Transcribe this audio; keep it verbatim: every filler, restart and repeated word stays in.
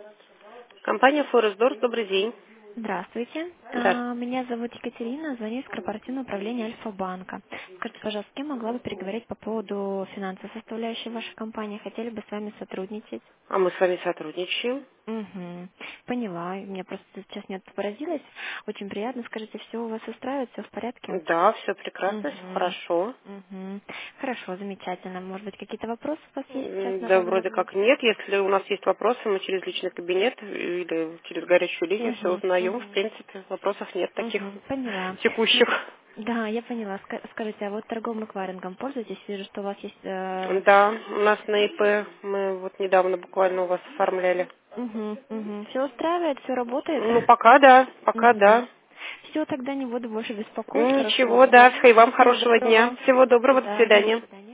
Компания Форестдорс, добрый день. Здравствуйте. Да. А, Меня зовут Екатерина, звоню из корпоративного управления Альфа-банка. Скажите, пожалуйста, с кем могла бы переговорить по поводу финансовой составляющей вашей компании? Хотели бы с вами сотрудничать? А мы с вами сотрудничаем. Угу. Поняла. Меня просто сейчас не поразилась. Очень приятно. Скажите, все у вас устраивает, все в порядке? Да, все прекрасно, всё Угу. хорошо. Угу. Хорошо, замечательно. Может быть, какие-то вопросы у вас есть сейчас М, на Да, данный вроде момент? как нет. Если у нас есть вопросы, мы через личный кабинет или через горячую линию все Угу. узнаем. В Угу. принципе, вопросов нет таких Угу. Поняла. текущих. Да, я поняла. Ска- Скажите, а вот торговым эквайрингом пользуетесь? Вижу, что у вас есть... Э... Да, у нас на ИП мы вот недавно буквально у вас оформляли. Угу, угу. Все устраивает, все работает? Ну, пока да, пока Угу. да. Все, тогда не буду больше беспокоить. Хорошего Ничего, вам да. дня. И вам Всего хорошего дня. доброго. Всего До доброго, до свидания. До свидания. свидания.